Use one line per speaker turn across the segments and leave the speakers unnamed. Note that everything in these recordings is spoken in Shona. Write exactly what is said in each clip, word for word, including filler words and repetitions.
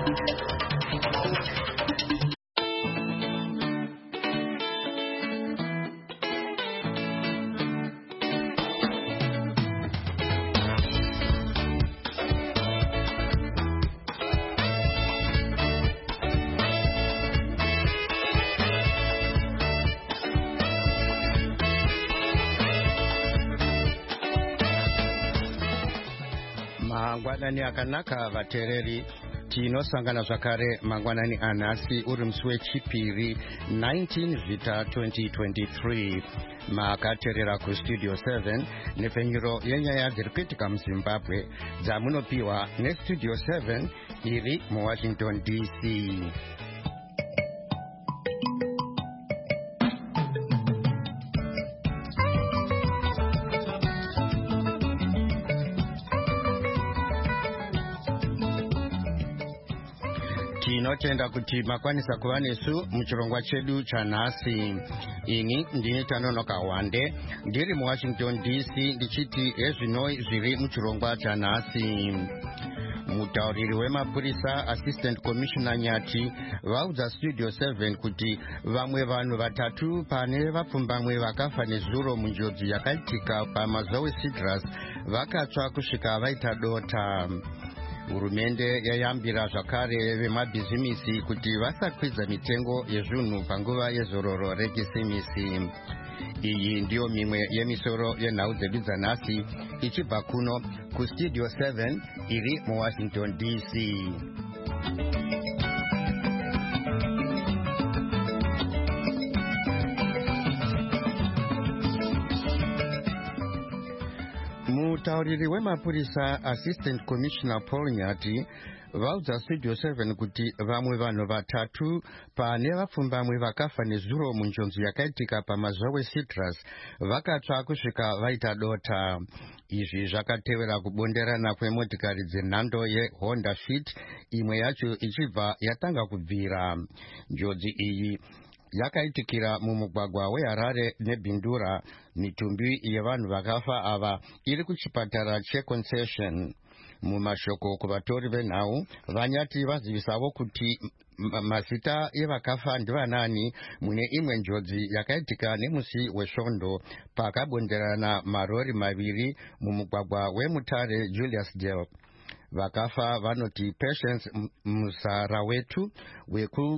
Mangwanani akanaka vatereri tinosangana zvakare mangwanani anhasi uri musi wechipiri nineteen Vhita twenty twenty-three makateerera kustudio seven nepfenyuro yenyaya dziri kuitika muZimbabwe dzamunopiwa nestudio seven iri muWashington D C. Tinotenda kuti makwanisa kuva nesu muchirongwa chedu chanhasi. Ini ndini Tanonoka Wande ndiri muWashington D C ndichiti ezvinoi zviri muchirongwa chanhasi. Mutauriri wemapurisa Assistant Commissioner Nyati vaudza Studio seven kuti vamwe vanhu vatatu pane vapfumbamwe vakafa nezuro munjodzi yakaitika paMazoe Citrus vakatsva kusvika vaita dota. Hurumende yayambira zvakare vemabhizimisi kuti vasakwidza mitengo yezvinhu panguva yezororo rekisimisi. Iyi ndiyo mimwe yemisoro yenhau dzedu dzanhasi ichibva kuno kustudio seven iri muWashington D C. Mutauriri wemapurisa Assistant Commissioner Paul Nyati vaudza Studio seven kuti vamwe vanhu vatatu pane vapfumbamwe vakafa nezuro munjodzi yakaitika paMazoe Citrus vakatsva kusvika vaita dota. Izvi zvakatevera kubonderana kwemotikari dzenhando yeHonda Fit, imwe yacho ichibva yatanga kubvira. Njodzi iyi yakaitikira mumugwagwa weHarare neBindura. Mitumbi yevanhu vakafa ava iri kuchipatara cheConcession. Mumashoko kuvatori venhau, Vanyati vazivisawo kuti mazita evakafa ndivanani mune imwe njodzi yakaitika nemusi wesvondo pakabonderana marori maviri mumugwagwa weMutare Julius Dale. Vakafa vanoti Patience Musarawetu weku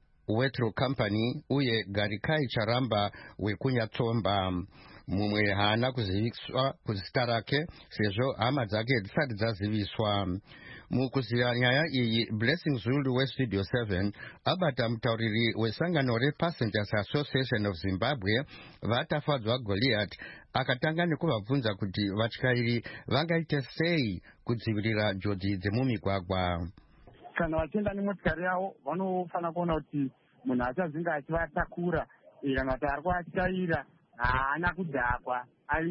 Wetro Company uye Garikai Charamba wekunyatsomba. Mumwe haana kuziviswa kuzita rake sezvo hama dzake dzisati dzaziviswa. Mukuziva nyaya iyi, Blessing Zulu weStudio seven abata mutauriri wesangano rePassengers Association of Zimbabwe vatafadzwa Goliath akatanga nekuvabvunza kuti vatyairi vangaite sei kudzivirira njodzi dzemumigwagwa.
Kana vachienda nemotikari yavo vanofana kuona kuti munhu achazinga achivatakura kana kuti ari kuvatyaira haana kudhakwa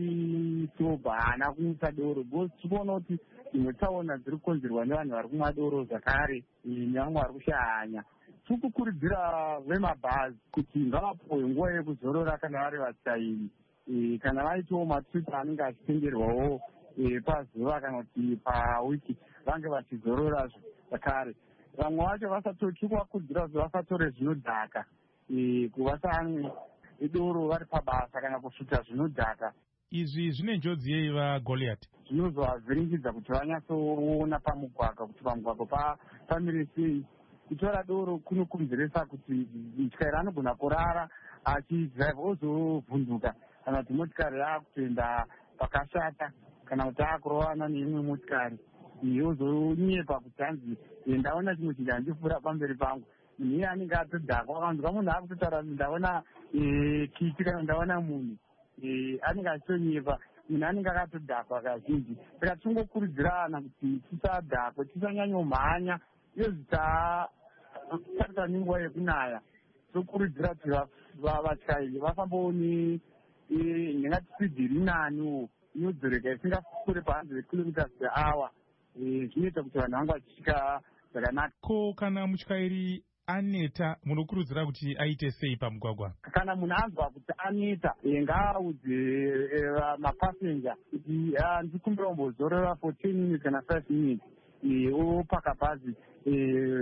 ari soba, haana kumutsa doro. Because tikuona kuti imwe tsaona dziri kukonzerwa nevanhu vari kumwa doro zvakare nevamwe vari kushanya. Tiri kukurudzira vemabhazi kuti ngavapuwe nguva yekuzorora kana vari vatyairi, kana vaitawo matsvita anenge achitengerwawo pazuva kana kuti pawiki vange vachizorora zvakare. Vamwe vacho vasatochikuvakurudzira kuti vasatore zvinodhaka, kuvasamwe idoro vari pabasa kana kusvika zvinodhaka.
Izvi zvine njodzi yei vaGoliath?
Zvinozovhiringidza kuti vanyatsoona pamugwagwa kuti pamugwagwa pamire sei. Kutora doro kunokonzeresa kuti mutyairi anogona kurara achidhiraivha ozovhunduka kana kuti motikari yakutoenda pakashata kana kuti akurovana neimwe motikari ozonyepa kuti hanzi ndaona chimwe chinhu handifura pamberi pangu. Munhu iye anenge atodhakwa, vanhu vamunhu akutotaura ndaona kiti kana ndaona munhu anenge achitonyepa, munhu anenge akatodhakwa kazhinji. Saka tingokurudzirana kuti tisadhakwe, tisanyanyomhanya iyo zvitarisa nenguva yekunaya. Tokurudzira kuti vatyairi vafambawo nenyatisipidhi iri nani inodzoreka isingakure pahanzred kilometers per hour. Zvinoita kuti vanhu vangu vachisvika zvakanaka.
Ko kana mutyairi aneta munokurudzira kuti aite sei pamugwagwa?
Kana munhu anzwa kuti aneta ngaaudze mapasenja kuti ndikumbira kumbozorora for ten minutes kana five minutes opaka bhazi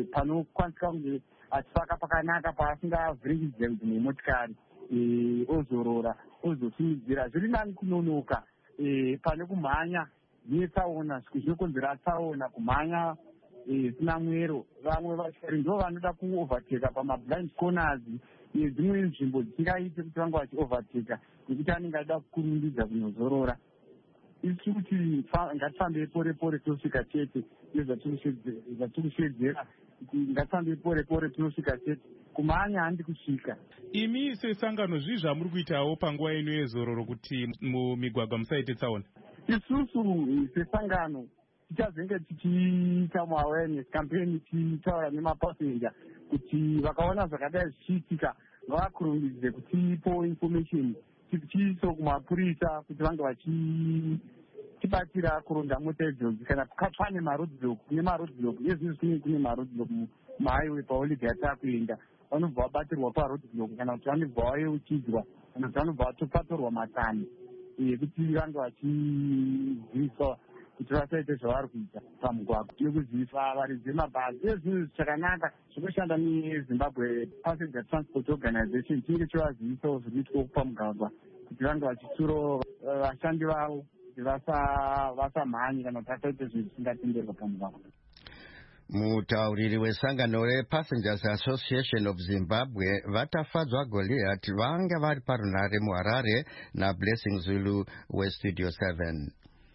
panokwanisika kunge achifaka pakanaka paasingavhiringidze dzimwe motikari ozorora ozosimudzira. Zviri nani kunonoka pane kumhanya netsaona, zviku zvinokonzera tsaona, kumhanya zvisina mwero. Vamwe vatyairi ndo vanoda kuovateka pamablind corners nedzimwe nzvimbo dzisingaite kuti vange vachiovateka nekuti anenge achida kukurumidza kunozorora. Isi kuti ngatifambe pore pore tosvika chete nezvatikushedzera kuti ngatifambe pore pore tinosvika chete. Kumhanya handi kusvika.
Imi sesangano zvii zvamuri kuitawo panguva ino yezororo kuti mumigwagwa musaite tsaona?
Isusu sesangano tichazenge tichiita maawareness campaign tichitaura nemapasenja kuti vakaona zvakadai zvichiitika ngavakurumidze kutipo information tichiiso kumapurisa kuti vange vachitibatira kuronda mota idzodzo kana pane maroadblock. Kune maroadblock nezvizvi kune maroadblock muhighway paolive yatakuenda, vanobva vabatirwa paroadblock kana kuti vanobva vayeuchidzwa kana kuti vanobva vatopatorwa matani ekuti vange vachiziviswa kuti vasaite zvavari kuita pamugwagwa nekuziviswa varidzi vemabhazi. Ezvinhu zvichakanaka zvinoshanda neZimbabwe Passenger Transport Organization chinge chivazivisawo zvinoitwa pamugwagwa kuti vange vachitsurawo vashandi vavo kuti vasamhanye kana kuti vasaite zvinhu zvisingatenderwa pamugwagwa.
Mutauriri wesangano rePassengers Association of Zimbabwe vatafadzwa Goliath vanga vari parunare muHarare naBlessing Zulu weStudio seven.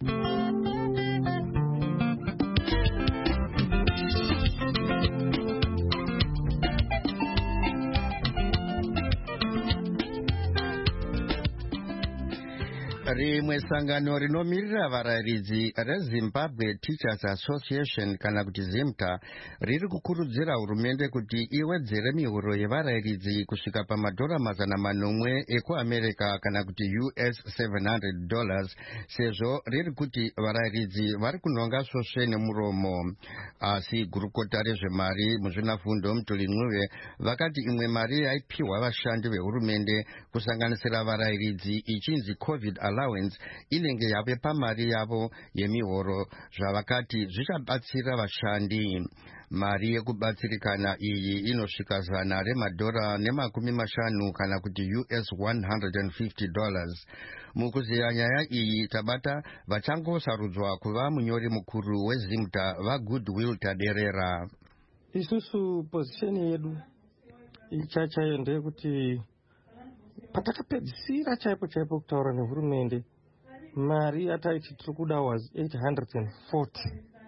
Rimwe sangano rinomirira varayiridzi reZimbabwe Teachers Association kana kuti ZIMTA riri kukurudzira hurumende kuti iwedzere mihoro yevarayiridzi kusvika pamadhora mazana manomwe ekuAmerica kana kuti U S seven hundred dollars sezvo riri kuti varayiridzi vari kunonga svosve nemuromo. Asi gurukota rezvemari muzvinafundo Mutuli Ncube vakati imwe mari yaipiwa vashandi vehurumende kusanganisira varayiridzi ichinzi COVID allowance inenge yave pamari yavo yemihoro zvavakati zvichabatsira vashandi. Mari yekubatsirikana iyi inosvika zana remadhora nemakumi mashanu kana kuti U S one hundred fifty dollars. Mukuziya nyaya iyi tabata vachangosarudzwa kuva munyori mukuru weZIMTA vaGoodwill Taderera.
Isusu position yedu ichachayo ndeyekuti patakapedzisira chaipo chaipo kutaura nehurumende mari yataiti tiri kuda was eight hundred forty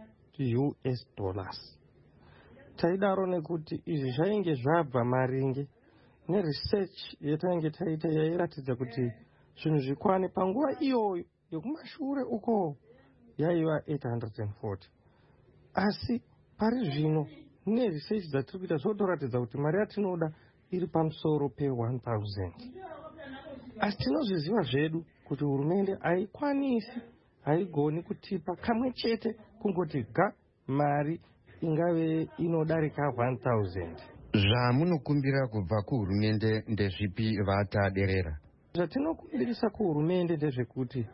U S dollars. Taidaro nekuti izvi zvainge zvabva maringe neresearch yatainge taita yairatidza kuti zvinhu zvikwane panguva iyoyo yekumashure uko yaiva eight hundred forty. Asi pari zvino neresearch dzatiri kuita zvotoratidza kuti mari yatinoda iri pamusoro pe one thousand. Asi tinozviziva zvedu kuti hurumende haikwanisi haigoni kutipa kamwe chete kungoti ga mari ingave inodarika one thousand.
Zvamunokumbira kubva kuhurumende ndezvipi vataderera?
Zvatinokumbirisa kuhurumende ndezvekuti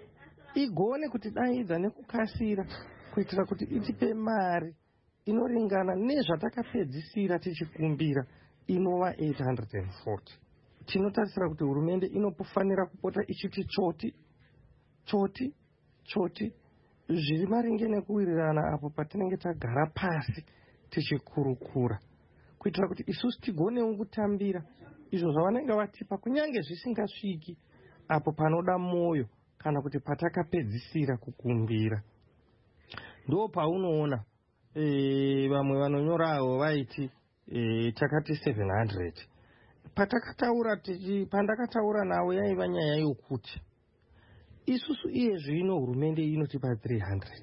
igone kuti daidza nekukasira kuitira kuti itipe mari inoringana nezvatakapedzisira tichikumbira inova eight hundred forty. Tinotarisira kuti hurumende inofanira kupota ichiti choti choti choti zviri maringe nekuwirirana apo patinenge tagara pasi tichikurukura kuitira kuti isusu tigonewo kutambira izvo zvavanenge vatipa kunyange zvisingasviki apo panoda moyo kana kuti patakapedzisira kukumbira. Ndo paunoona e, vamwe vanonyorawo vaiti e, takati seven hundred. Patakataura tichi pandakataura nawo yaiva nyaya yokuti isusu iye zvino hurumende inotipa three hundred.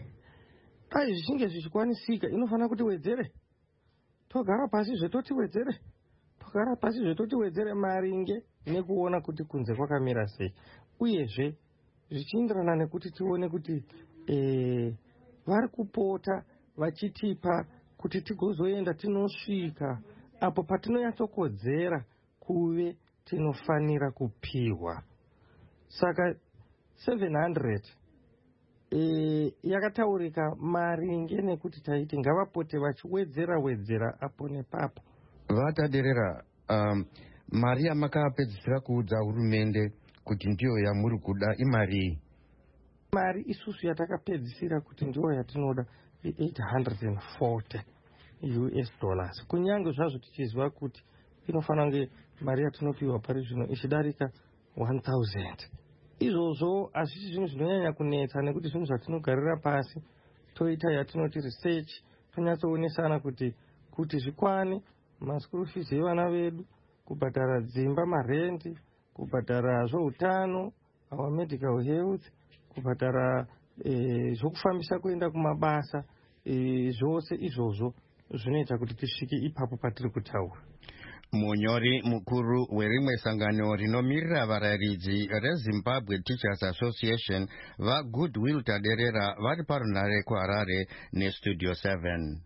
Dai zvichinge zvichikwanisika inofanira kuti wedzere. Togara pasi zvetoti wedzere. Togara pasi zvetoti wedzere maringe nekuona kuti kunze kwakamira sei. Uyezve zvichienderana nekuti tione kuti eh vari kupota vachitipa kuti tigozoenda tinosvika apo patinoyatsokodzera kuve tinofanira kupiwa. Saka seven hundred e, yakataurika maringe nekuti taiti ngavapote vachiwedzera wedzera apo nepapo.
Vataderera, um, mari yamakapedzisira kuudza hurumende kuti ndiyo yamuri kuda imari?
Mari isusu yatakapedzisira kuti ndiyo yatinoda eight hundred forty U S dollars. Kunyange zvazvo tichiziva kuti inofanira kunge mari yatinopiwa pari zvino ichidarika one thousand. Izvozvo hazvisi zvinhu zvinonyanya kunetsa nekuti zvinhu zvatinogarira pasi toita yatinoti research, tonyatsoonesana kuti kuti zvikwane maschool fees evana vedu, kubhadhara dzimba, marendi, kubhadhara zveutano, our medical health, kubhadhara eh, zvokufambisa kuenda kumabasa, eh, zvose izvozvo zvinoita kuti tisvike ipapo patiri kutaura.
Munyori mukuru werimwe sangano rinomirira varayiridzi reZimbabwe Teachers Association vaGoodwill Taderera vari parunhare kuHarare neStudio seven.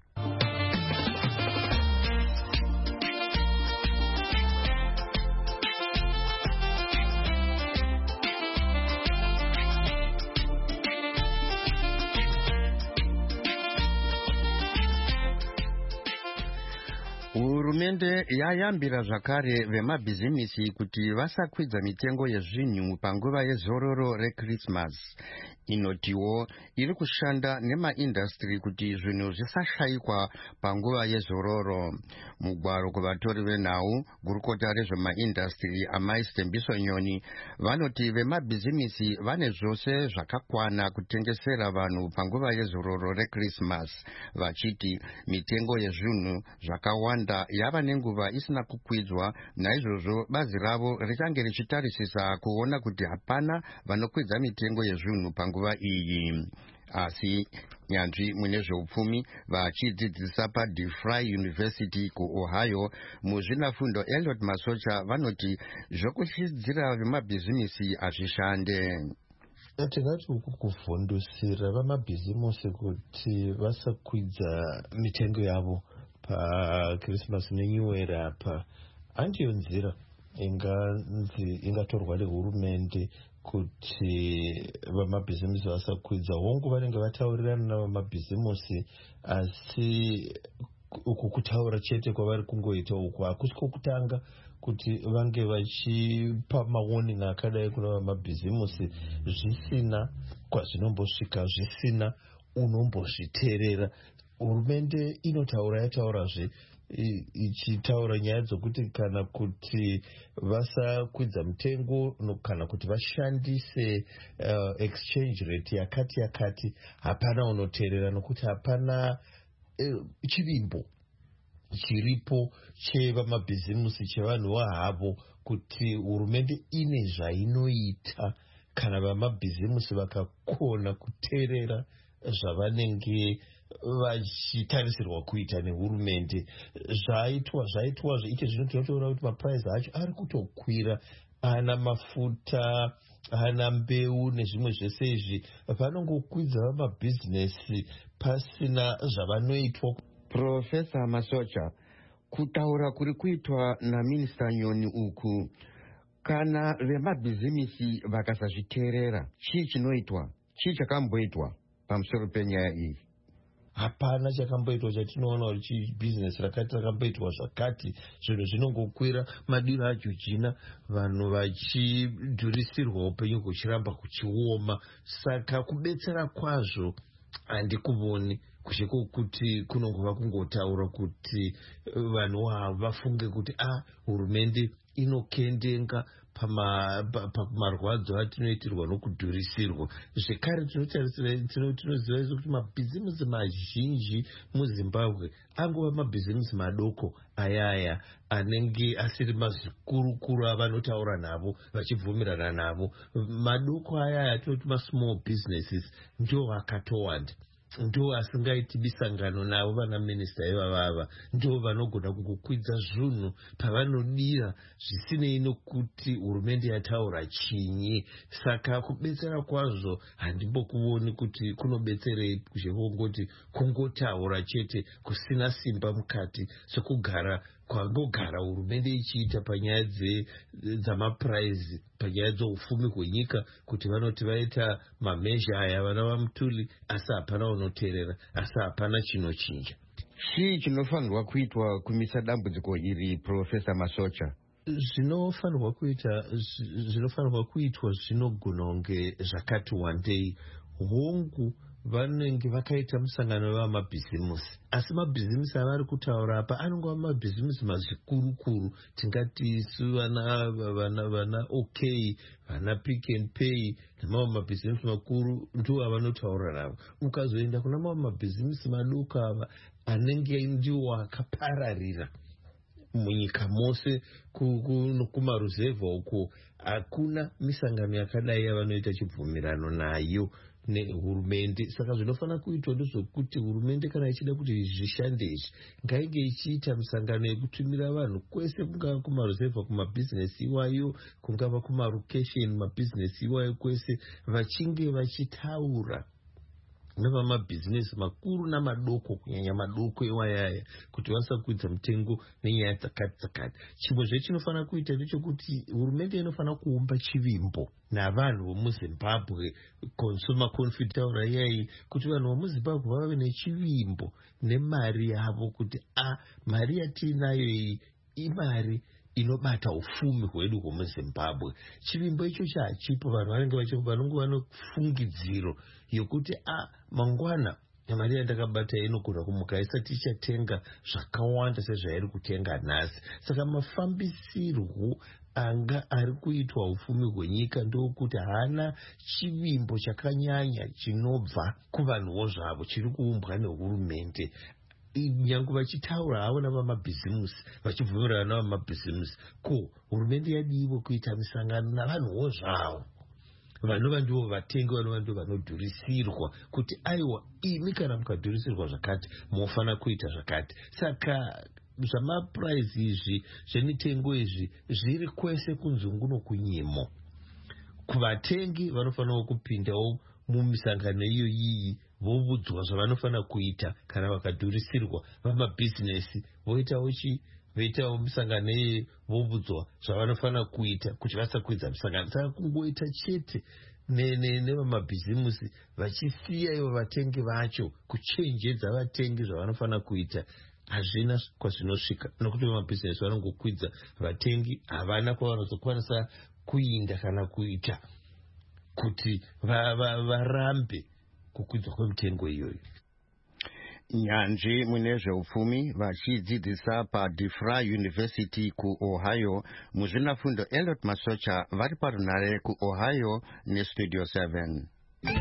Hurumende yayambira zvakare vemabhizimisi kuti vasakwidza mitengo yezvinhu panguva yezororo reChristmas. Inotiwo iri kushanda nemaindastri kuti zvinhu zvisashayikwa panguva yezororo. Mugwaro kuvatori venhau, gurukota rezvemaindastri Amai Stembiso Nyoni vanoti vemabhizimisi vane zvose zvakakwana kutengesera vanhu panguva yezororo reChristmas, vachiti mitengo yezvinhu zvakawanda yava nenguva isina kukwidzwa, naizvozvo bazi ravo richange richitarisisa kuona kuti hapana vanokwidza mitengo yezvinhu panguva iyi. Asi nyanzvi mune zveupfumi vachidzidzisa paDeFry University kuOhio muzvinafundo Elliot Masocha vanoti zvokushidzira vemabhizimisi hazvishande.
Tingati uku kuvhundusira vamabhizimisi kuti vasakwidza mitengo yavo paChristmas neNew Year apa handiyo nzira inganzi ingatorwa nehurumende kuti vamabhizimisi vasakwidza. Hongu vanenge vataurirana navamabhizimisi, asi uku kutaura chete kwavari kungoita uku hakusi kwokutanga kuti vange vachipa mawarning akadai kuna vamabhizimisi zvisina kwazvinombosvika, zvisina unombozviteerera. Hurumende inotaura yataurazve ichitaura nyaya dzokuti kana kuti vasakwidza mutengo kana kuti vashandise uh, exchange rate yakati yakati, hapana unoteerera nokuti hapana uh, chivimbo chiripo chevamabhizimisi chevanhu vahavo kuti hurumende ine zvainoita kana vamabhizimisi vakakona kuteerera zvavanenge vachitarisirwa kuita nehurumende. Zvaitwa zvaitwa zveite zvino tinotoona kuti mapuraizi acho ari kutokwira, ana mafuta, ana mbeu nezvimwe zvese izvi vanongokwidza vamabhizinesi pasina zvavanoitwa.
Profesa Masocha, kutaura kuri kuitwa naMinista Nyoni uku, kana vemabhizimisi vakasazviteerera, chii chinoitwa? Chii chakamboitwa pamusoro penyaya iyi?
Hapana chakamboitwa chatinoona kuti bhizinesi rakati rakamboitwa zvakati. Zvinhu zvinongokwira, madiro ajojina, vanhu vachidhurisirwa upenyu kuchiramba kuchioma. Saka kubetsera kwazvo handikuvoni, kusheko kuti kunongova kungotaura kuti vanhu ava vafunge kuti ah, hurumende inokendenga pamarwadzo atinoitirwa nokudhurisirwa. Zvekare tinoziva isu kuti mabhizimisi mazhinji muZimbabwe angova mabhizimisi madoko ayaya anenge asiri mazvikurukuru avanotaura navo vachibvumirana navo. Madoko ayaya atinoti masmall businesses ndio akatowanda. ndo asingaiti bisangano navo vana minista ivavava ndo vanogona kungokwidza zvinhu pavanodira zvisinei nokuti hurumende yataura chinyi. Saka kubetsera kwazvo handimbokuoni kuti kunobetserei zvekungoti kungotaura chete kusina simba mukati sekugara kwangogara hurumende ichiita panyaya dzamapuraizi panyaya dzeufumi hwenyika kuti vanoti vaita mamezha aya vana vamutuli asi hapana unoteerera asi hapana chinochinja.
Chii chinofanirwa kuitwa kumisa dambudziko iri, Profesa Masocha?
Zvinofanirwa kuita zvinofanirwa kuitwa zvinogona kunge zvakati wandei. Hongu vanenge vakaita musangano wamabhizimusi asi mabhizimusi avari kutaura apa anongova mabhizimusi mazvikurukuru tingati su vana vana vana OK vana Pick and Pay nemamwe mabhizimusi makuru ndo avanotaura navo. Ukazoenda kuna mamwe mabhizimusi madoko ava anenge ndiwo akapararira munyika mose kumaruzevha uko hakuna misangano yakadai yavanoita chibvumirano nayo nehurumende. Saka zvinofanira kuitwa ndezvokuti hurumende kana ichida kuti zvishande izvi ngainge ichiita misangano yekutumira vanhu kwese, kungava kumaruzevha kumabhizinesi iwayo, kungava kumarokesheni mabhizinesi iwayo kwese, vachinge vachitaura nevamabhizinesi makuru namadoko, kunyanya madoko iwayaya, kuti vasakwidza mutengo nenyaya dzakati dzakati. Chimwe zvechinofanira kuita ndechekuti hurumende inofanira kuumba chivimbo navanhu vomuzimbabwe, Consumer Confidence taura iyai, kuti vanhu vomuzimbabwe vave nechivimbo nemari yavo, kuti a mari yatiinayo iyi imari inobata ufumi hwedu hwemuzimbabwe. Chivimbo icho chachipo, vanhu vanenge vachipo, vanonge vane fungidziro yokuti a mangwana mari yandakabata inogona kumuka isati ichatenga zvakawanda sezvairi kutenga nhasi. Saka mafambisirwo anga ari kuitwa ufumi hwenyika ndokuti haana chivimbo chakanyanya chinobva kuvanhuwo zvavo chiri kuumbwa nehurumende. Nyange vachitaura havo navamabhizimusi, vachibvumirana navamabhizimusi, ko hurumende yadiwo kuita misangano navanhuwo zvavo vanova ndivo vatengi, vanova ndivo vanodhurisirwa, kuti aiwa imi kana mukadhurisirwa zvakati munofanira kuita zvakati. Saka zvamapuraizi izvi zvemitengo izvi zviri kwese kunzunguno kunyimo. Kuvatengi vanofanira kupindawo mumisangano iyo iyi vobudzwa zvavanofanira kuita kana vakadhurisirwa. Vamabhizinesi voitawo chi voitawo misangano iyi vobudzwa zvavanofanira kuita kuti vasakwidza misangano. Saka kungoita chete nevamabhizimusi vachisiya ivo vatengi vacho kuchenjedza vatengi zvavanofanira kuita, hazvina kwazvinosvika, nokuti vamabhizinesi vanongokwidza vatengi, havana kwavanozokwanisa kuinda kana kuita kuti varambe kukwidzwa kwemitengo iyoyo.
Nyanzvi mune zveupfumi vachidzidzisa paDeFry University kuOhio, muzvinafundo Elliot Masocha vari parunare kuOhio neStudio seven.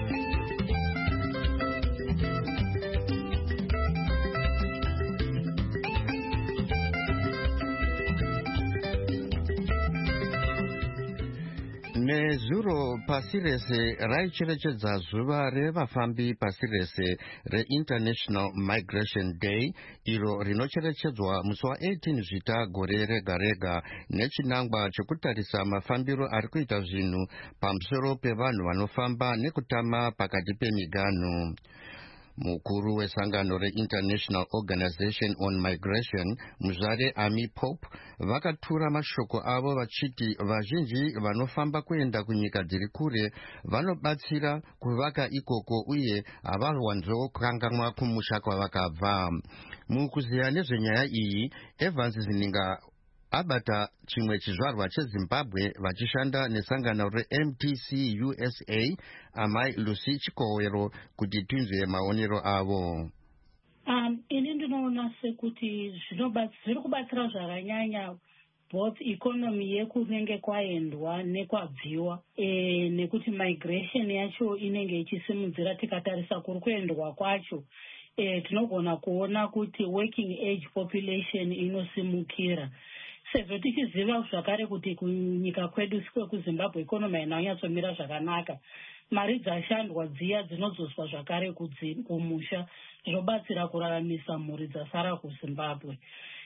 Nezuro pasi rese raicherechedza zuva revafambi pasi rese reInternational Migration Day, iro rinocherechedzwa musi wa18 zvita gore rega rega nechinangwa chekutarisa mafambiro ari kuita zvinhu pamusoro pevanhu vanofamba nekutama pakati pemiganhu. Mukuru wesangano reInternational Organization on Migration, Muzare Ami Pope, vakatura mashoko avo vachiti vazhinji vanofamba kuenda kunyika dziri kure vanobatsira kuvaka ikoko uye havawanzokanganwa kumusha kwavakabva. Mukuziya nezvenyaya iyi, Evans Zininga abata chimwe chizvarwa cheZimbabwe vachishanda nesangano reM T C U S A, amai Lucy Chikowero, kuti tinzwe maonero avo.
Um, ini ndinoona sekuti zviri kubatsira zvakanyanya both economy yekunenge kwaendwa nekwabviwa, e, nekuti migration yacho inenge ichisimudzira. Tikatarisa kuri kuendwa kwacho, e, tinogona kuona kuti working age population inosimukira. Sezvo tichiziva zvakare kuti kunyika kwedu kwekuZimbabwe ikonomi hainyanyatsomira zvakanaka, mari dzashandwa dziya dzinozoswa zvakare kumusha zvinobatsira kuraramisa mhuri dzasara kuzimbabwe.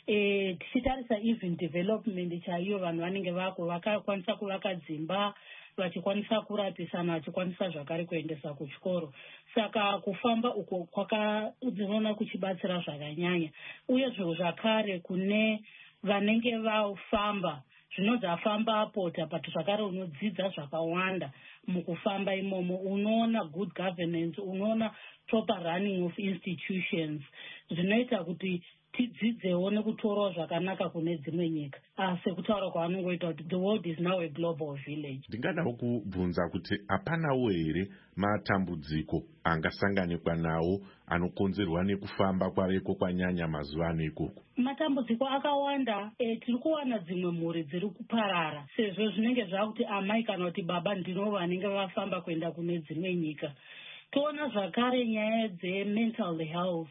E, tichitarisa even development chaiyo vanhu vanenge vako vakakwanisa kuvaka dzimba vachikwanisa kurapisana vachikwanisa zvakare kuendesa kuchikoro. Saka kufamba uko kwakadzinoona kuchibatsira zvakanyanya uye zviro zvakare kune vanenge vafamba zvinozafamba apota but zvakare unodzidza zvakawanda mukufamba imomo. Unoona good governance, unoona proper running of institutions, zvinoita kuti tidzidzewo nekutorawo zvakanaka kune dzimwe nyika sekutaura kwavanongoita kuti the world is now a global village.
Ndingadawo kubvunza kuti hapanawo here matambudziko angasanganikwa nawo anokonzerwa nekufamba kwaveko kwanyanya mazuva ano ikoko?
Matambudziko akawanda. E, tiri kuwana dzimwe mhuri dziri kuparara sezvo zvinenge zvakuti amai kana kuti baba ndino vanenge vafamba kuenda kune dzimwe nyika. Toona zvakare nyaya dzemental health.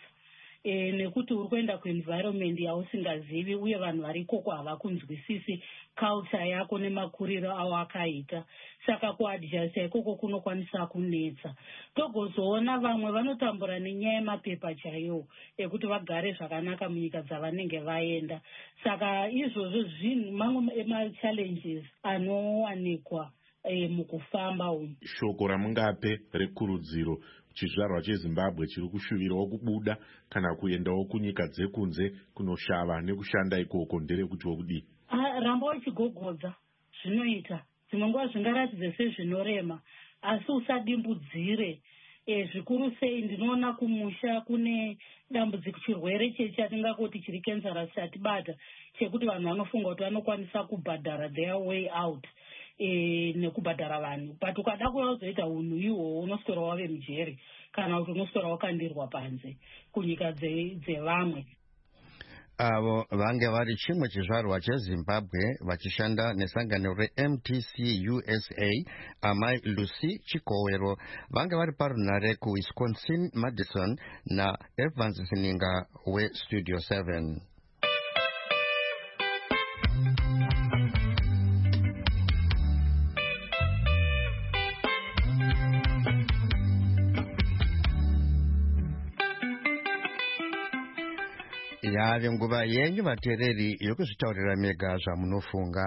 E, nekuti uri kuenda kuenvironment yausingazivi uye vanhu vari ikoko havakunzwisisi culture yako nemakuriro awo akaita. Saka kuadjasta ikoko kunokwanisa kunetsa. Togozoona vamwe vanotambura nenyaya yemapepa chaiwo ekuti vagare zvakanaka munyika dzavanenge vaenda. Saka izvozvo zvinhu mamwe emachallenges anowanikwa e, mukufamba umu.
Shoko ramungape rekurudziro chizvarwa cheZimbabwe chiri kushuvirawo kubuda kana kuendawo kunyika dzekunze kunoshava nekushanda ikoko nderekuti kudii?
Ramba uchigogodza zvinoita. Dzimwe nguva zvingaratidze sezvinorema asi usadimbudzire. E, zvikuru sei ndinoona kumusha kune dambudziko chirwere chatingakoti chiri cancerous chatibata chekuti vanhu vanofunga kuti vanokwanisa kubhadhara their way out. E, nekubhadhara vanhu but ukada kuzoita unhu ihwohwo unoswera wave mujeri kana kuti unoswera wakandirwa panze kunyika dzevamwe.
Avo vange vari chimwe chizvarwa cheZimbabwe vachishanda nesangano reM T C U S A, amai Lucy Chikowero vange vari parunare kuWisconsin Madison naEvans Sininga weStudio seven. Yave nguva yenyu vateereri yokuzvitaurira mega zvamunofunga.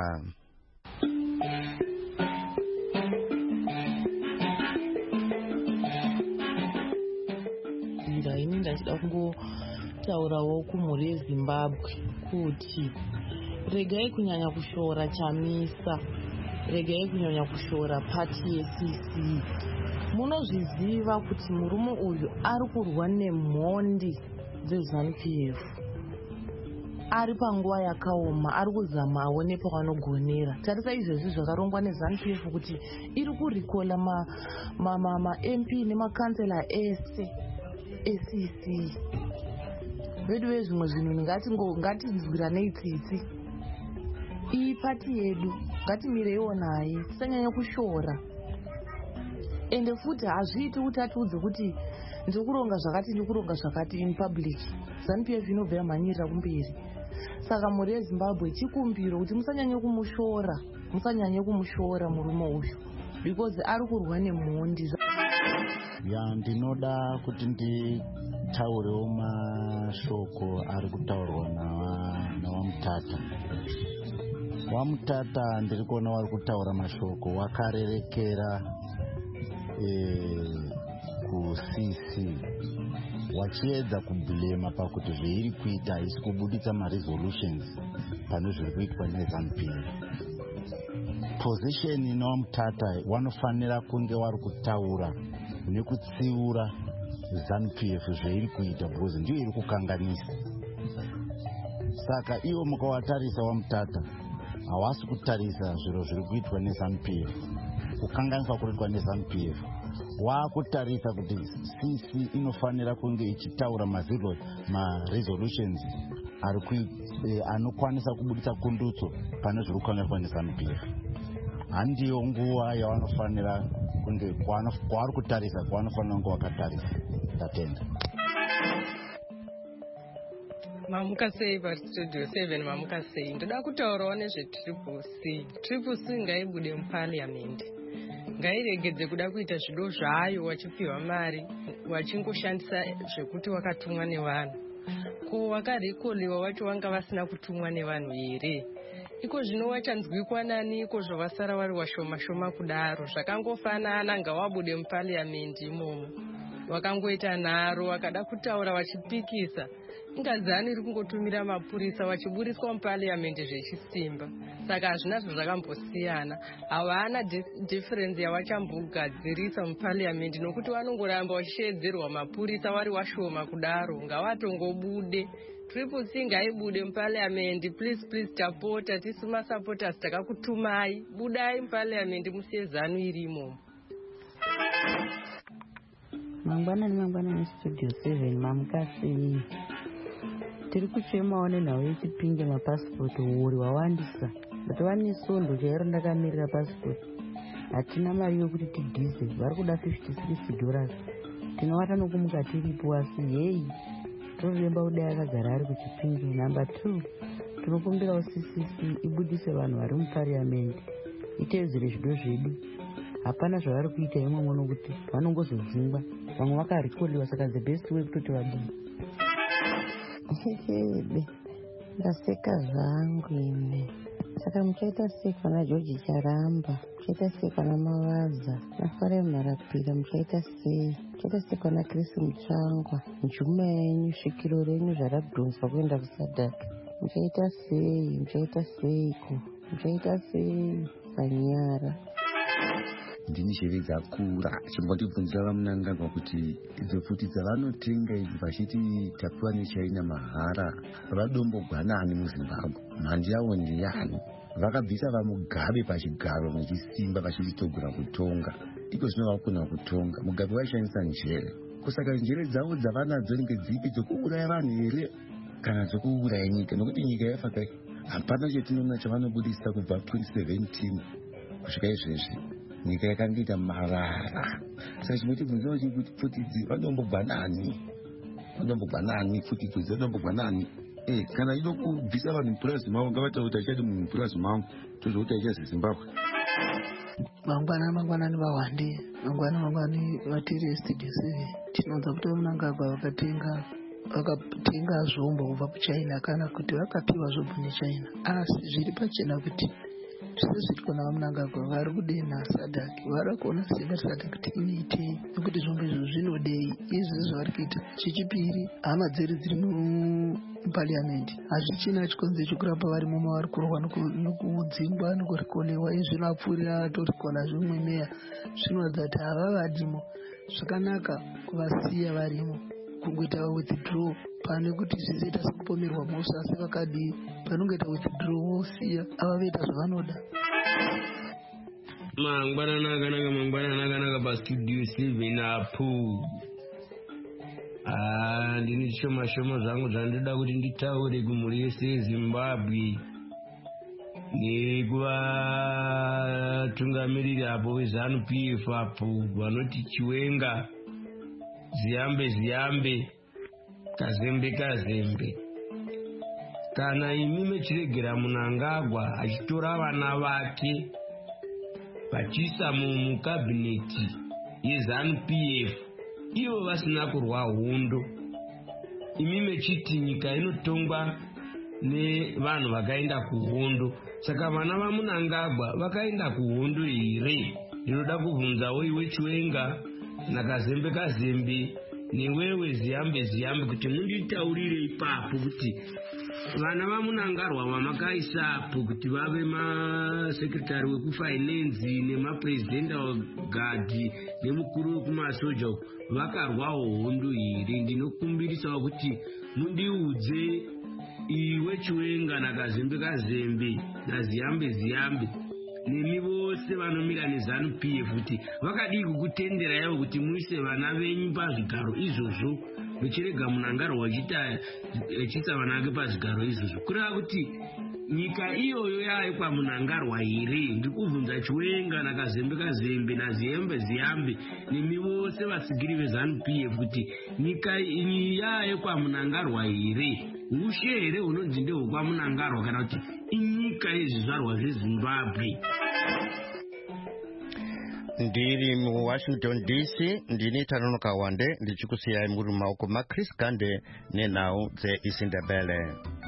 Ini ndachida kungotaurawo kumhuri yeZimbabwe kuti regai kunyanya kushora chamisa, regai kunyanya kushora pati yeC C. Munozviziva kuti murume uyu ari kurwa nemhondi dzeZANU P F. Ari panguva yakaoma, ari kuzama aone pavanogonera. Tarisa izvezvi zvakarongwa neZANU P F kuti iri kurikola ma, ma, ma, ma M P nemakansela ese eC C. Vedu vezvimwe zvinhu ngatinzwiranei tsitsi. Iyi pati yedu ngatimireiwo naye, tisanyanya kushora. Ende futi hazviiti kuti atiudze kuti ndikuronga zvakati ndikuronga zvakati in public. ZANU P F inobva yamhanyirira kumberi. Saka mhuri yeZimbabwe chikumbiro kuti musanyanye kumushora, musanyanye kumushora murume uyu because ari kurwa nemhondi.
Ya ndinoda kuti nditaurewo mashoko ari kutaurwa naWamutata. Wamutata ndiri kuona wari kutaura mashoko wakarerekera e, kuC C wachiedza kubhulema pakuti zveiri kuita haisi kubuditsa maresolutions pane zviri kuitwa neZANU P F. Position inoWamutata wanofanira kunge wari kutaura nekutsiura ZANU P F zveiri kuita because ndiyo iri kukanganisa. Saka iwo mukawatarisa Wamutata hawasi kutarisa zviro zviri kuitwa neZANU P F, kukanganiswa kuitwa neZANU P F. Waakutarisa kuti C C inofanira kunge ichitaura maresolutions ari anokwanisa kubuditsa kundutso pane zviri kukanganiswa neZANU P F. Handiyo nguva yavanofanira kunge kwavari kutarisa kwavanofanira kunge wakatarisa. Ndatenda.
Mamuka sei paStudio seven mamuka sei? Ndoda kutaurawo nezveTriple C. Triple C ngaibude muParliament. ngairegedze kuda kuita zvido zvayo wachipiwa mari wachingoshandisa zvekuti wakatumwa nevanhu. Ko wakarekoliwa wacho wanga vasina kutumwa nevanhu here? Iko zvino wachanzwikwa nani iko zvavasara vari washoma shoma kudaro? Zvakangofanana ngawabude mupariamendi imomo wakangoita nharo wakada kutaura wachipikisa. Ingadzani iri kungotumira mapurisa wachiburiswa mupariamendi zvechisimba. Saka hazvina zvakambosiyana. Havana difference yavachambogadzirisa mupariamendi nokuti vanongoramba vachishedzerwa mapurisa vari washoma kudaro. Ngavatongobude. Triple C ngaibude mupariamendi. Please please tapota tisu masupporters takakutumai. Budai mupariamendi musiye zanu irimo.
Mangwanani mangwanani studio seven mamukasi. Tiri kuchemawo nenhau yechipinge mapasipoti uri wawandisa. Batova nesondo chairo ndakamirira pasipoti. Hatina mari yokuti tidhize. Vari kuda fifty-six dollars. Tinowata nokumuka tiripo asi heyi. Toviremba kudai akagara ari kuchipinge. Number two. Tinokumbirawo C C C ibudise vanhu vari mupariamendi. Itedzere zvido zvedu. Hapana zvavari kuita imomo nokuti vanongozodzingwa. Vamwe vakarekodiwa saka the best way kutoti vadini. Hehebe, ndaseka zvangu ine. Saka muchaita sei kana George Charamba, muchaita sei kana Mavaza, nafare Marapira, muchaita sei, muchaita sei kana Chris Mutsvangwa, njuma yenyu, svikiro renyu zvaradhonswa kuenda kusadhaka. Muchaita sei, muchaita seiko, muchaita sei, Sanyara.
Ndini sheve dzakura chimbotibvunzira vamunangagwa kuti idzo futi dzavanotenga idzi vachiti tapiwa neChina mahara vadombogwanani muZimbabwe. Mhandi yavo ndiyani? Vakabvisa vamugabe pachigaro nechisimba vachitogona kutonga. Iko zvino vakugona kutonga. Mugabe vaishandisa njere. Kusaka njere dzavo dzavanadzo ngedzipi dzokuuraya vanhu here kana dzokuuraya nyika? Nokuti nyika yafa kai. Hapana chetinoona chavanobudisa kubva twenty seventeen kusvika izvezvi. Nyika yakangoita marara. Saka chimotibvunzawo chekuti futi idzi vanombogwanani, vanombogwanani futi idzi vanombogwanani. Eh, kana ido kubvisa vanhu mupurazi mavo ngavataura kuti achati munhu mupurazi mavo tozouta ichazi Zimbabwe.
Mangwana mangwanani vawande, mangwana mangwani vatiri studio seven. Tinonza kuti Mnangagwa vakatenga vakatenga zvombo kubva kuChina kana kuti vakapiwa zvobva neChina. Asi zviri pachena kuti zvese zviri kuna Mnangagwa vari kudenha sadhaki vari kuona senga sadhaki kuti inoitei nekuti zvombo izvo zvinodei izvi zvavari kuita. Chechipiri hama dziri dziri mupariamendi hazvichina chikonzero chokuramba vari muma vari kurwa nokudzingwa nokurikolewa izvi zvinopfuurira torikona zvimwe meya zvinoratidza kuti hava vadimo zvakanaka kuvasiya varimo kungoita withdraw pane kuti zvizoita sekupomerwa mhosva asi vakadii panongoita withdraw wosiya ava voita zvavanoda.
Mangwana nakanaka mangwana nakanaka pastudio seven apo. Ah, ndini shoma shoma zvangu zvandoda kuti nditaure kumhuri yese yeZimbabwe nekuvatungamiriri apo veZANU P F apo vanoti Chiwenga, Ziyambe Ziyambe, Kazembe Kazembe. Kana imi mechiregera Mnangagwa achitora vana vake vachiisa mukabineti yeZANU P F ivo vasina kurwa hondo, imi mechiti nyika inotongwa nevanhu vakaenda kuhondo, saka vana vaMnangagwa vakaenda kuhondo here? Ndinoda kubvunzawo iwe Chiwenga naKazembe Kazembe newewe Ziyambe Ziyambe kuti munditaurire ipapo kuti vana vaMnangagwa vamakaisapo kuti vave masekretari wekufinance nemapresidenda wagadi nemukuru wekumasoja vakarwawo hondo here? Ndinokumbirisawo kuti mundiudze iwe Chiwenga naKazembe Kazembe naZiyambe Ziyambe nemi vose vanomira neZANU P F kuti vakadii kukutendera yavo kuti muise vana venyu pazvigaro izvozvo vechirega Mnangagwa achiisa vana vake pazvigaro izvozvo, kureva kuti nyika iyoyo yayo kwaMnangagwa here? Ndikubvunza Chiwenga naKazembe Kazembe naZiyambe Ziyambe nemi vose vasigiri veZANU P F kuti nyika yayo kwaMnangagwa here? Ushe here hunonzi ndehwekwaMnangagwa kana kuti inyika yezvizvarwa zveZimbabwe?
ndiri mu Washington D C ndini Tanonoka Wande ndichikusiyai muri mumaoko maChris Gande nenhau dzeisindebele.